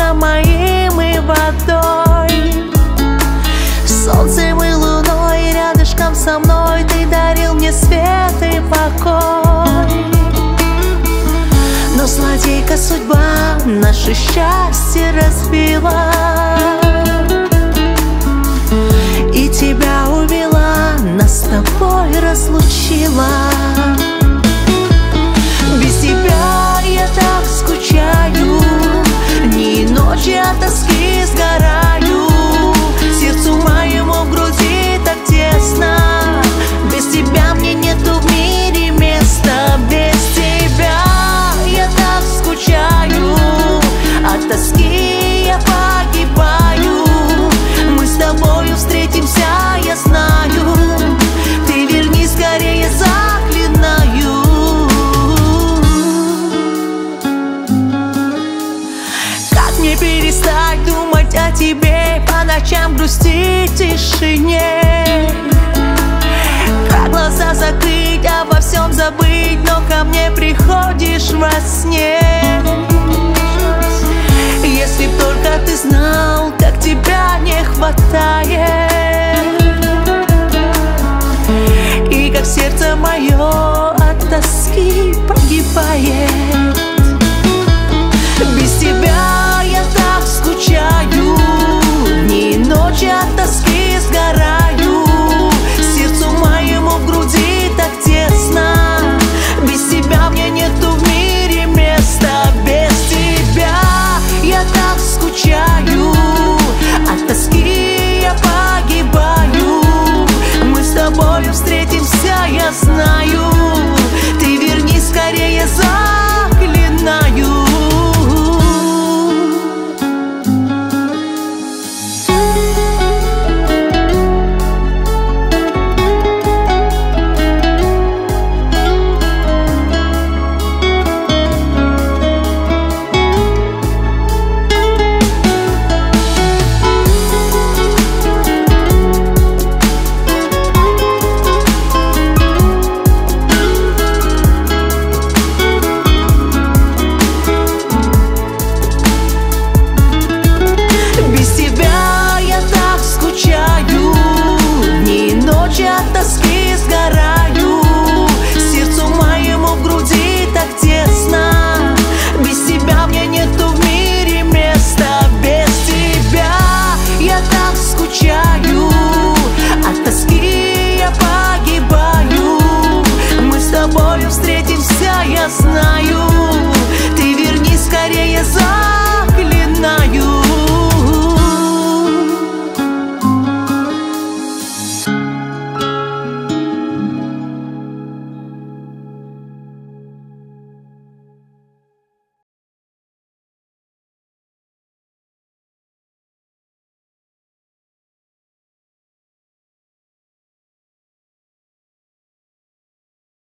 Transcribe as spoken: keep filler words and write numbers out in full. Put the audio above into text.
солнцем моим и водой, солнцем и луной. Рядышком со мной ты дарил мне свет и покой. Но злодейка судьба наше счастье разбила, и тебя увела, нас с тобой разлучила. Без тебя я так скучаю, дни и ночи от тоски сгораю. Сердцу моему в груди так тесно, без тебя мне нету в мире места. Без тебя я так скучаю, от тоски я погибаю. Мы с тобою встретимся, я знаю, ты верни скорее, заклинаю. Как мне перестать думать о тебе, по ночам грустить в тишине? Как глаза закрыть, обо всем забыть, но ко мне приходишь во сне. Если б только ты знал, как тебя не хватает, и как сердце мое от тоски погибает. Без тебя я так скучаю, дни и ночи от тоски сгораю. Сердцу моему в груди так тесно, без тебя мне нету в мире места. Без тебя я так скучаю, от тоски я погибаю. Мы с тобою встретимся, я знаю, ты верни скорее, заклинаю. От тоски